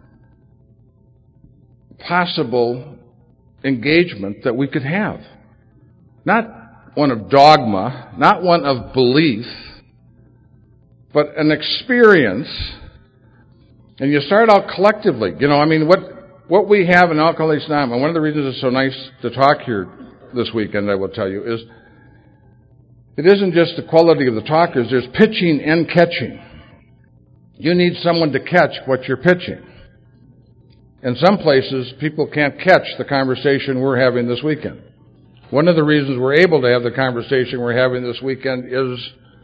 possible engagement that we could have. Not one of dogma, not one of belief, but an experience. And you start out collectively. You know, I mean, what what we have in Alcoholics Anonymous, and one of the reasons it's so nice to talk here this weekend, I will tell you, is it isn't just the quality of the talkers, there's pitching and catching. You need someone to catch what you're pitching. In some places, people can't catch the conversation we're having this weekend. One of the reasons we're able to have the conversation we're having this weekend is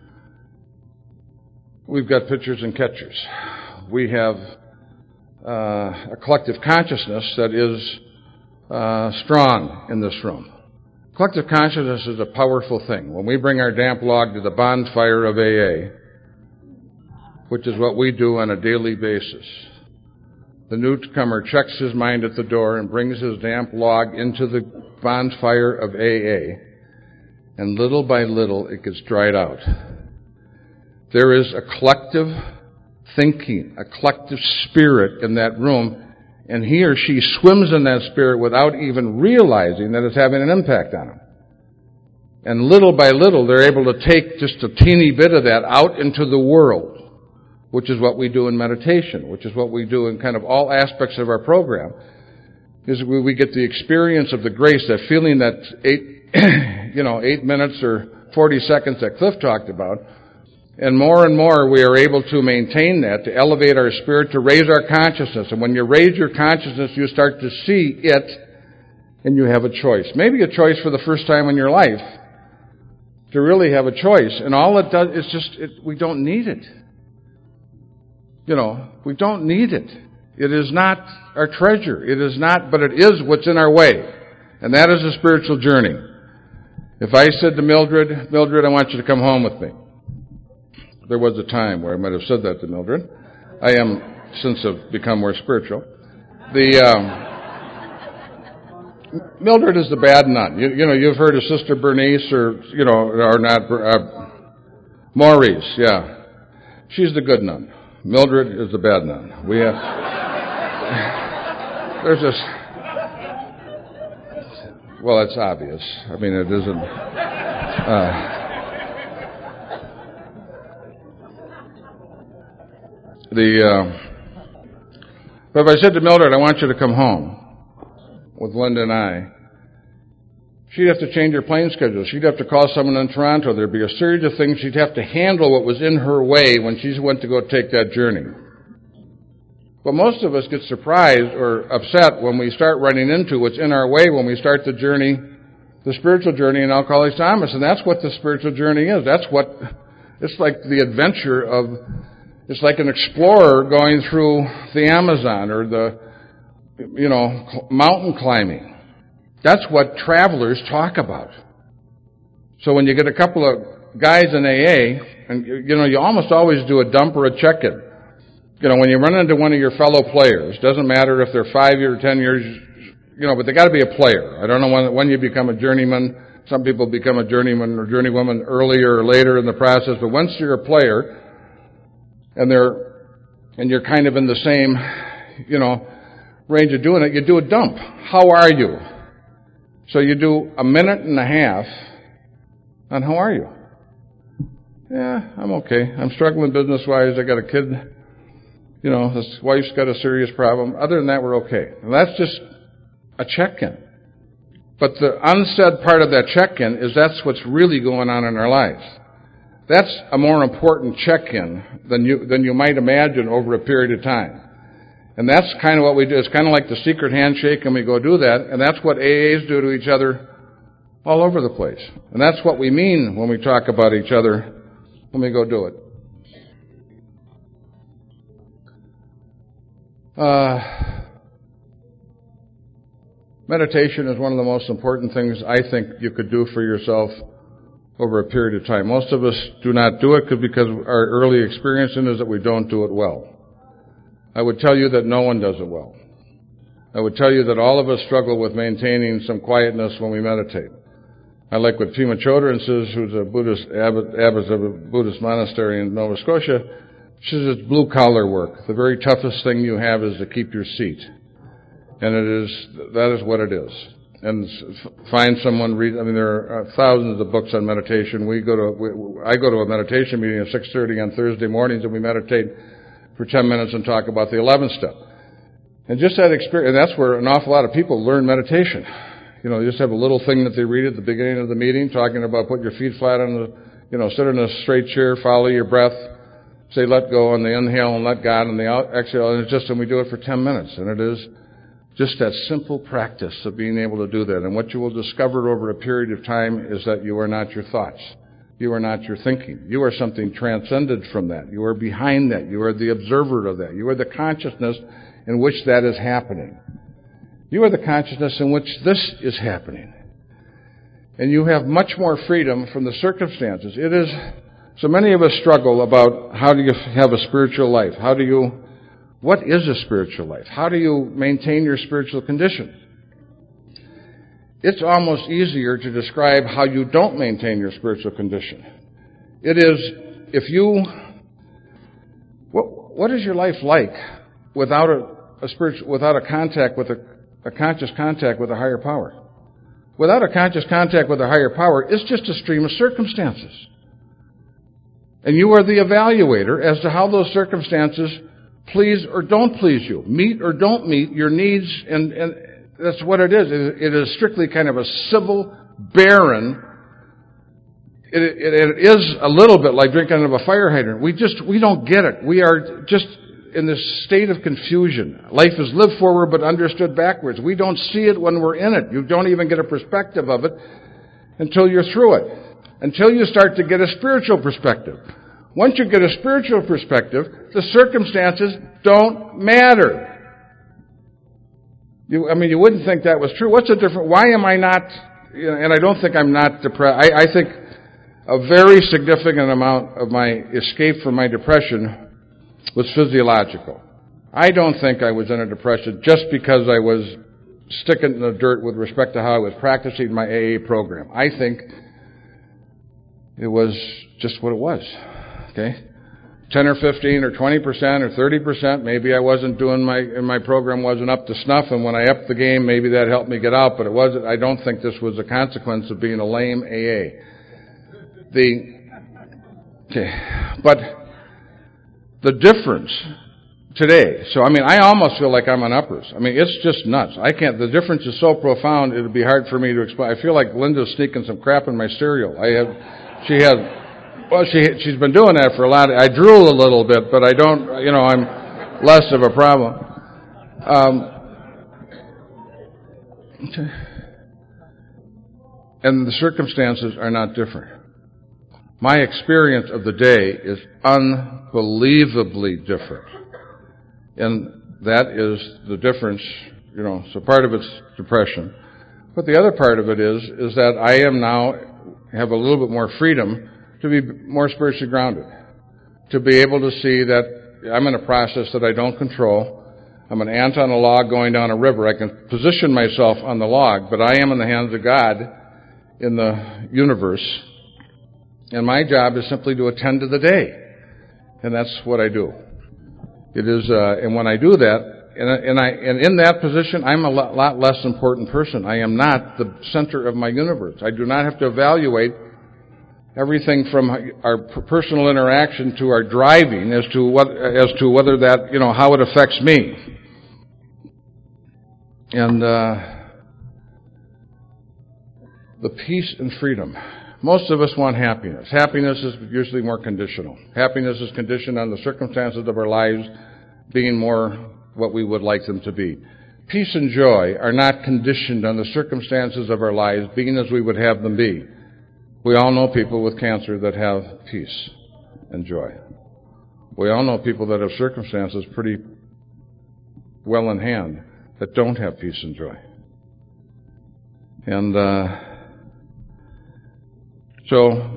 we've got pitchers and catchers. We have uh, a collective consciousness that is uh, strong in this room. Collective consciousness is a powerful thing. When we bring our damp log to the bonfire of A A, which is what we do on a daily basis, the newcomer checks his mind at the door and brings his damp log into the bonfire of A A, and little by little it gets dried out. There is a collective thinking, a collective spirit in that room, and he or she swims in that spirit without even realizing that it's having an impact on them. And little by little, they're able to take just a teeny bit of that out into the world, which is what we do in meditation, which is what we do in kind of all aspects of our program, is we, we get the experience of the grace, that feeling that eight, you know, eight minutes or forty seconds that Cliff talked about. And more and more we are able to maintain that, to elevate our spirit, to raise our consciousness. And when you raise your consciousness, you start to see it, and you have a choice. Maybe a choice for the first time in your life, to really have a choice. And all it does is just, it, we don't need it. You know, we don't need it. It is not our treasure. It is not, but it is what's in our way. And that is a spiritual journey. If I said to Mildred, Mildred, I want you to come home with me. There was a time where I might have said that to Mildred. I am, since I've become more spiritual. The, um, Mildred is the bad nun. You, you know, you've heard of Sister Bernice or, you know, or not, uh, Maurice, yeah. She's the good nun. Mildred is the bad nun. We have, there's this, well, it's obvious. I mean, it isn't, uh, the, uh, but if I said to Mildred, I want you to come home with Linda and I, she'd have to change her plane schedule. She'd have to call someone in Toronto. There'd be a series of things. She'd have to handle what was in her way when she went to go take that journey. But most of us get surprised or upset when we start running into what's in our way when we start the journey, the spiritual journey in Alcoholics Anonymous. And that's what the spiritual journey is. That's what, it's like the adventure of, it's like an explorer going through the Amazon or the, you know, mountain climbing. That's what travelers talk about. So when you get a couple of guys in A A, and you know, you almost always do a dump or a check-in. You know, when you run into one of your fellow players, doesn't matter if they're five years or ten years, you know, but they got to be a player. I don't know when, when you become a journeyman. Some people become a journeyman or journeywoman earlier or later in the process, but once you're a player, and they're, and you're kind of in the same, you know, range of doing it, you do a dump. How are you? So you do a minute and a half on how are you? Yeah, I'm okay. I'm struggling business-wise. I got a kid, you know, his wife's got a serious problem. Other than that, we're okay. And that's just a check-in. But the unsaid part of that check-in is that's what's really going on in our lives. That's a more important check-in than you, than you might imagine over a period of time. And that's kind of what we do. It's kind of like the secret handshake, and we go do that. And that's what A As do to each other all over the place. And that's what we mean when we talk about each other when we go do it. Uh, meditation is one of the most important things I think you could do for yourself over a period of time. Most of us do not do it because our early experience in it is that we don't do it well. I would tell you that no one does it well. I would tell you that all of us struggle with maintaining some quietness when we meditate. I like what Pema Chodron says, who's a Buddhist abbot, abbot of a Buddhist monastery in Nova Scotia. She says it's blue-collar work. The very toughest thing you have is to keep your seat. And it is, that is what it is. And find someone, read, I mean, there are thousands of books on meditation. We go to, we, I go to a meditation meeting at six thirty on Thursday mornings, and we meditate for ten minutes and talk about the eleventh step. And just that experience, and that's where an awful lot of people learn meditation. You know, they just have a little thing that they read at the beginning of the meeting, talking about put your feet flat on the, you know, sit in a straight chair, follow your breath, say let go on the inhale and let God on the out, exhale, and it's just, and we do it for ten minutes. And it is just that simple practice of being able to do that. And what you will discover over a period of time is that you are not your thoughts. You are not your thinking. You are something transcended from that. You are behind that. You are the observer of that. You are the consciousness in which that is happening. You are the consciousness in which this is happening. And you have much more freedom from the circumstances. It is, so many of us struggle about how do you have a spiritual life? How do you, what is a spiritual life? How do you maintain your spiritual condition? It's almost easier to describe how you don't maintain your spiritual condition. It is, if you, what, what is your life like without a, a spiritual, without a contact with a, a conscious contact with a higher power? Without a conscious contact with a higher power, it's just a stream of circumstances. And you are the evaluator as to how those circumstances please or don't please you, meet or don't meet your needs, and, and that's what it is. It is strictly kind of a civil, barren. It, it, it is a little bit like drinking out of a fire hydrant. We just, we don't get it. We are just in this state of confusion. Life is lived forward but understood backwards. We don't see it when we're in it. You don't even get a perspective of it until you're through it. Until you start to get a spiritual perspective. Once you get a spiritual perspective, the circumstances don't matter. You, I mean, you wouldn't think that was true. What's the difference? Why am I not, you know, and I don't think I'm not depressed. I, I think a very significant amount of my escape from my depression was physiological. I don't think I was in a depression just because I was stick it in the dirt with respect to how I was practicing my A A program. I think it was just what it was, okay? ten or fifteen or twenty percent or thirty percent, maybe I wasn't doing my, and my program wasn't up to snuff, and when I upped the game, maybe that helped me get out, but it wasn't, I don't think this was a consequence of being a lame A A. The, okay, but the difference today, so I mean, I almost feel like I'm on uppers. I mean, it's just nuts. I can't, the difference is so profound, it would be hard for me to explain. I feel like Linda's sneaking some crap in my cereal. I have, she has, well, she, she's been doing that for a lot. I drool a little bit, but I don't, you know, I'm less of a problem. Um, and the circumstances are not different. My experience of the day is unbelievably different. And that is the difference, you know, so part of it's depression. But the other part of it is, is that I am now, have a little bit more freedom to be more spiritually grounded. To be able to see that I'm in a process that I don't control. I'm an ant on a log going down a river. I can position myself on the log, but I am in the hands of God in the universe. And my job is simply to attend to the day. And that's what I do. It is, uh, and when I do that, and, and I, and in that position, I'm a lot, lot less important person. I am not the center of my universe. I do not have to evaluate everything from our personal interaction to our driving as to what, as to whether that, you know, how it affects me. And, uh, the peace and freedom. Most of us want happiness. Happiness is usually more conditional. Happiness is conditioned on the circumstances of our lives being more what we would like them to be. Peace and joy are not conditioned on the circumstances of our lives being as we would have them be. We all know people with cancer that have peace and joy. We all know people that have circumstances pretty well in hand that don't have peace and joy. And, uh, So,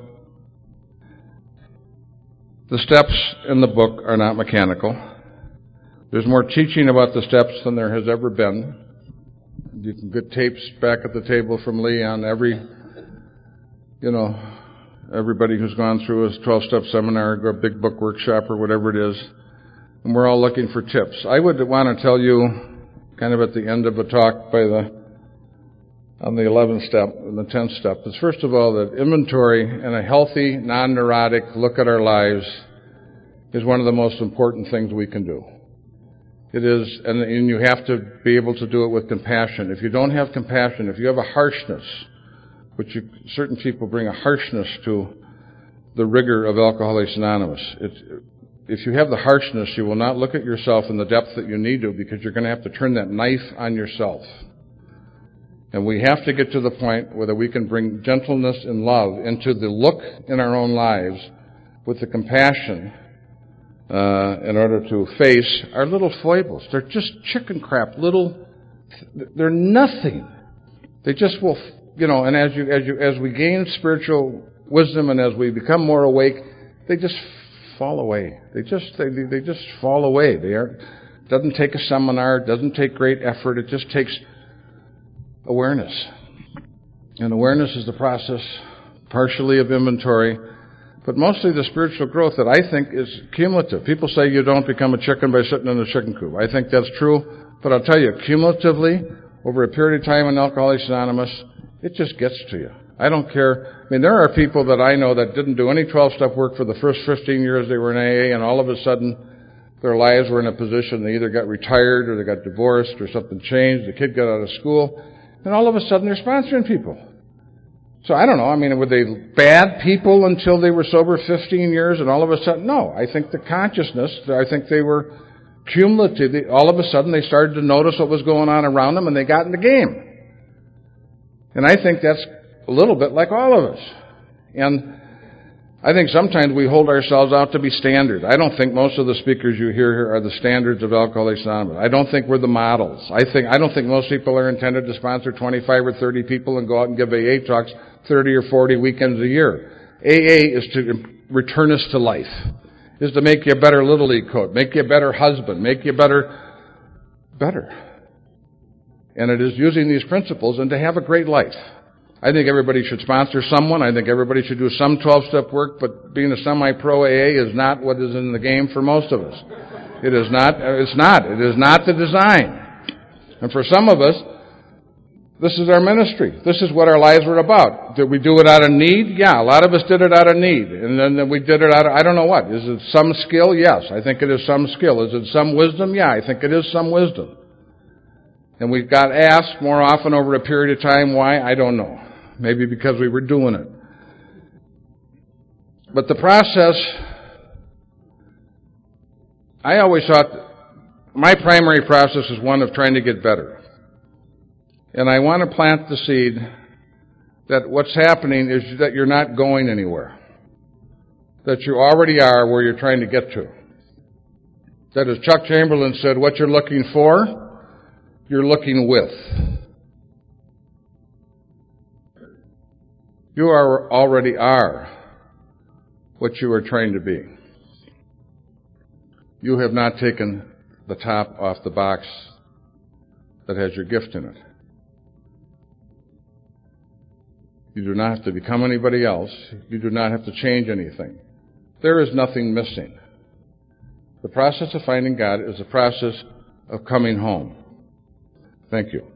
the steps in the book are not mechanical. There's more teaching about the steps than there has ever been. You can get tapes back at the table from Lee on every, you know, everybody who's gone through a twelve-step seminar, or a big book workshop, or whatever it is. And we're all looking for tips. I would want to tell you, kind of at the end of a talk by the on the eleventh step and the tenth step, is first of all that inventory and a healthy, non-neurotic look at our lives is one of the most important things we can do. It is, and, and you have to be able to do it with compassion. If you don't have compassion, if you have a harshness, which you, certain people bring a harshness to the rigor of Alcoholics Anonymous, it, if you have the harshness, you will not look at yourself in the depth that you need to, because you're going to have to turn that knife on yourself. And we have to get to the point where we can bring gentleness and love into the look in our own lives with the compassion uh, in order to face our little foibles. They're just chicken crap, little, they're nothing. They just will, you know, and as you, as you, as we gain spiritual wisdom and as we become more awake, they just fall away. They just, they, they just fall away. They are, it doesn't take a seminar, it doesn't take great effort, it just takes awareness. And awareness is the process, partially of inventory, but mostly the spiritual growth that I think is cumulative. People say you don't become a chicken by sitting in a chicken coop. I think that's true, but I'll tell you, cumulatively, over a period of time in Alcoholics Anonymous, it just gets to you. I don't care. I mean, there are people that I know that didn't do any twelve-step work for the first fifteen years they were in A A, and all of a sudden their lives were in a position they either got retired or they got divorced or something changed, the kid got out of school, and all of a sudden they're sponsoring people. So I don't know, I mean, were they bad people until they were sober fifteen years and all of a sudden, no. I think the consciousness, I think they were cumulative. They, all of a sudden they started to notice what was going on around them and they got in the game. And I think that's a little bit like all of us. And I think sometimes we hold ourselves out to be standard. I don't think most of the speakers you hear here are the standards of Alcoholics Anonymous. I don't think we're the models. I think I don't think most people are intended to sponsor twenty-five or thirty people and go out and give A A talks thirty or forty weekends a year. A A is to return us to life. Is to make you a better Little League coach, make you a better husband, make you better, better. And it is using these principles and to have a great life. I think everybody should sponsor someone. I think everybody should do some twelve-step work, but being a semi-pro A A is not what is in the game for most of us. It is not, it's not. It is not the design. And for some of us, this is our ministry. This is what our lives were about. Did we do it out of need? Yeah, a lot of us did it out of need. And then we did it out of, I don't know what. Is it some skill? Yes, I think it is some skill. Is it some wisdom? Yeah, I think it is some wisdom. And we got asked more often over a period of time why, I don't know. Maybe because we were doing it. But the process, I always thought, my primary process is one of trying to get better. And I want to plant the seed that what's happening is that you're not going anywhere. That you already are where you're trying to get to. That, as Chuck Chamberlain said, what you're looking for, you're looking with. You are already are what you are trying to be. You have not taken the top off the box that has your gift in it. You do not have to become anybody else. You do not have to change anything. There is nothing missing. The process of finding God is a process of coming home. Thank you.